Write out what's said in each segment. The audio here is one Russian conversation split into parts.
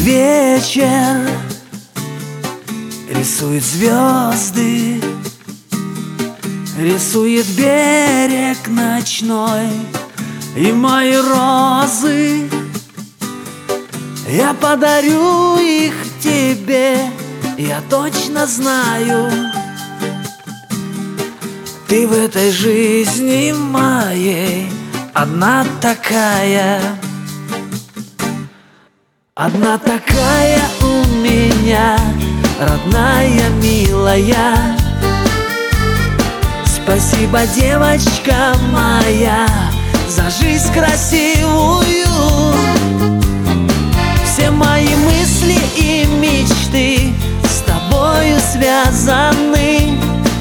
вечер рисует звезды, рисует берег ночной и мои розы. Я подарю их тебе, я точно знаю. Ты в этой жизни моей одна такая. Одна такая у меня, родная, милая. Спасибо, девочка моя, за жизнь красивую. Все мои мысли и мечты с тобою связаны.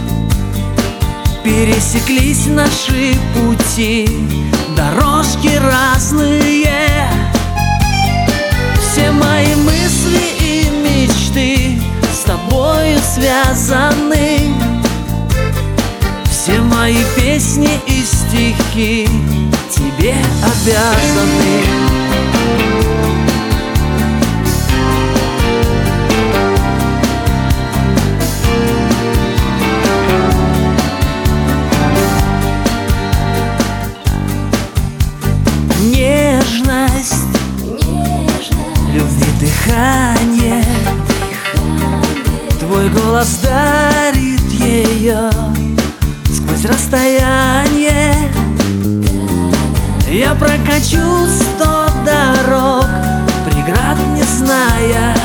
Пересеклись наши пути, дорожки разные. Все мои мысли и мечты с тобою связаны. Все мои песни и стихи тебе обязаны. Нежность, любви дыхание, твой голос дарит ее сквозь расстояние. Я прокачу 100 дорог, преград не зная,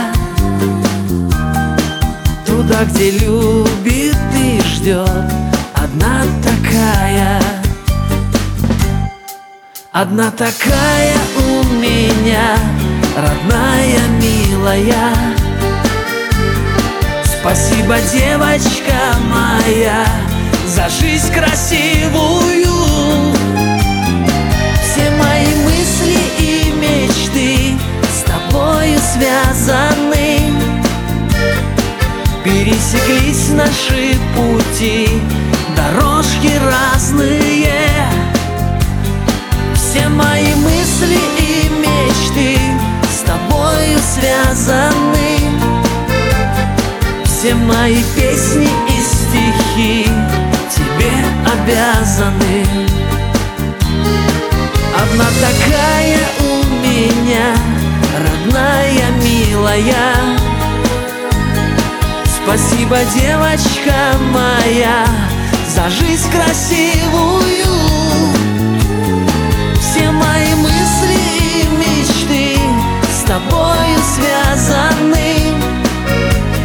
туда, где любит и ждет одна такая. Одна такая у меня, родная, милая. Спасибо, девочка моя, за жизнь красивую. Все мои мысли и мечты с тобою связаны. Пересеклись наши пути, дорожки разные. Все мои мысли и мечты с тобою связаны. Все мои песни и стихи тебе обязаны. Одна такая у меня, родная, милая. Спасибо, девочка моя, за жизнь красивую. Все мои мысли и мечты с тобою связаны.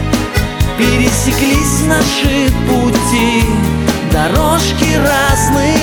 Пересеклись наши пути, дорожки разные.